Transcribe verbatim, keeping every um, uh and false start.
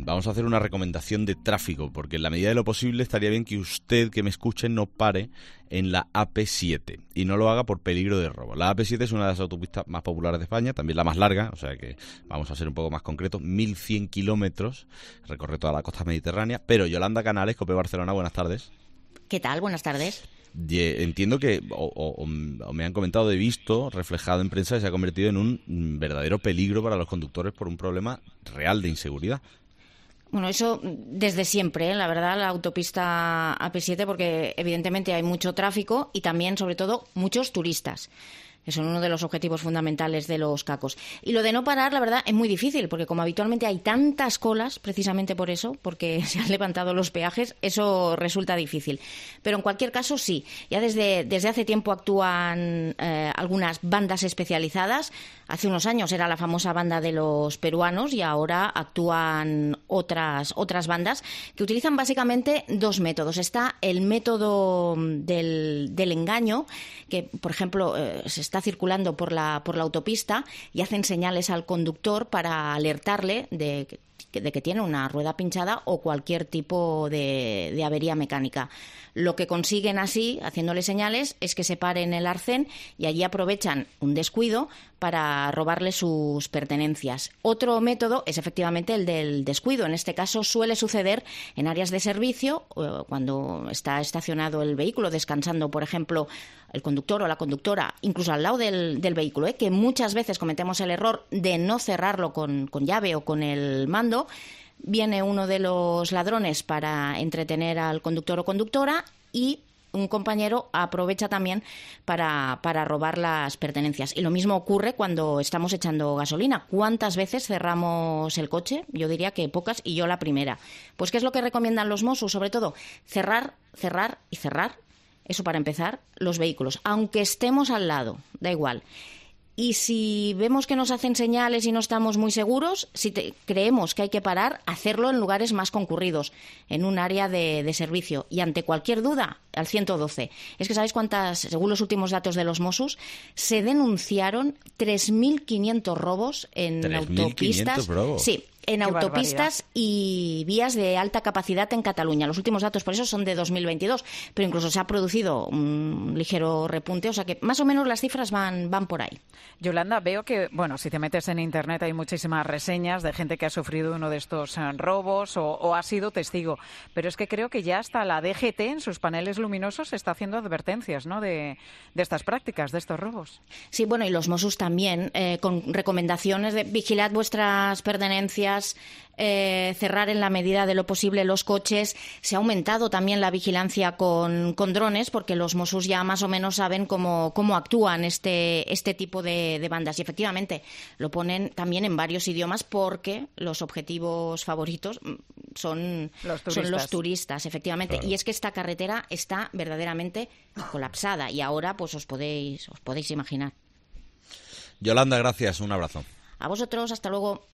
vamos a hacer una recomendación de tráfico, porque en la medida de lo posible estaría bien que usted, que me escuche, no pare en la A P siete y no lo haga por peligro de robo. La A P siete es una de las autopistas más populares de España, también la más larga, o sea que vamos a ser un poco más concretos, mil cien kilómetros, recorre toda la costa mediterránea. Pero Yolanda Canales, COPE Barcelona, buenas tardes. ¿Qué tal? Buenas tardes. Entiendo que, o, o, o me han comentado, he visto reflejado en prensa que se ha convertido en un verdadero peligro para los conductores por un problema real de inseguridad. Bueno, eso desde siempre, ¿eh? La verdad, la autopista A P siete, porque evidentemente hay mucho tráfico y también, sobre todo, muchos turistas. Eso es uno de los objetivos fundamentales de los cacos. Y lo de no parar, la verdad, es muy difícil, porque como habitualmente hay tantas colas, precisamente por eso, porque se han levantado los peajes, eso resulta difícil. Pero en cualquier caso, sí. Ya desde, desde hace tiempo actúan eh, algunas bandas especializadas. Hace unos años era la famosa banda de los peruanos y ahora actúan otras, otras bandas que utilizan básicamente dos métodos. Está el método del, del engaño, que, por ejemplo, eh, se está está circulando por la, por la autopista y hacen señales al conductor para alertarle de que, de que tiene una rueda pinchada o cualquier tipo de, de avería mecánica. Lo que consiguen así, haciéndole señales, es que se pare en el arcén y allí aprovechan un descuido para robarle sus pertenencias. Otro método es efectivamente el del descuido. En este caso suele suceder en áreas de servicio, cuando está estacionado el vehículo, descansando, por ejemplo, el conductor o la conductora, incluso al lado del, del vehículo, ¿eh? que muchas veces cometemos el error de no cerrarlo con, con llave o con el mando. Viene uno de los ladrones para entretener al conductor o conductora y un compañero aprovecha también para, para robar las pertenencias. Y lo mismo ocurre cuando estamos echando gasolina. ¿Cuántas veces cerramos el coche? Yo diría que pocas, y yo la primera. Pues ¿qué es lo que recomiendan los Mossos? Sobre todo, cerrar, cerrar y cerrar. Eso para empezar, los vehículos. Aunque estemos al lado, da igual. Y si vemos que nos hacen señales y no estamos muy seguros, si te, creemos que hay que parar, hacerlo en lugares más concurridos, en un área de, de servicio. Y ante cualquier duda, al ciento doce. Es que ¿sabéis cuántas, según los últimos datos de los Mossos, se denunciaron tres mil quinientos robos en autopistas? robos. Sí. En Qué autopistas barbaridad. Y vías de alta capacidad en Cataluña. Los últimos datos, por eso, son de dos mil veintidós, pero incluso se ha producido un ligero repunte, o sea que más o menos las cifras van, van por ahí. Yolanda, veo que, bueno, si te metes en Internet hay muchísimas reseñas de gente que ha sufrido uno de estos eh, robos o, o ha sido testigo, pero es que creo que ya hasta la D G T en sus paneles luminosos está haciendo advertencias, ¿no?, de, de estas prácticas, de estos robos. Sí, bueno, y los Mossos también, eh, con recomendaciones de vigilad vuestras pertenencias, Eh, cerrar en la medida de lo posible los coches. Se ha aumentado también la vigilancia con, con drones, porque los Mossos ya más o menos saben cómo, cómo actúan este, este tipo de, de bandas. Y efectivamente lo ponen también en varios idiomas, porque los objetivos favoritos son los turistas, son los turistas efectivamente. Claro. Y es que esta carretera está verdaderamente colapsada y ahora pues os podéis, os podéis imaginar. Yolanda, gracias. Un abrazo. A vosotros, hasta luego.